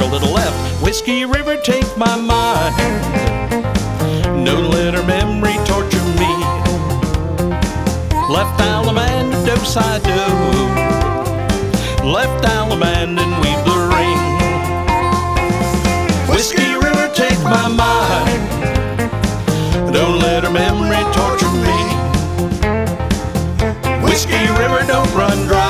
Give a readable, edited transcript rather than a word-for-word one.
a little left. Whiskey River, take my mind. Don't let her memory torture me. Left Allemande, do-si-do. Left Allemande and weave the ring. Whiskey River, take my mind. Don't let her memory torture me. Whiskey River, don't run dry.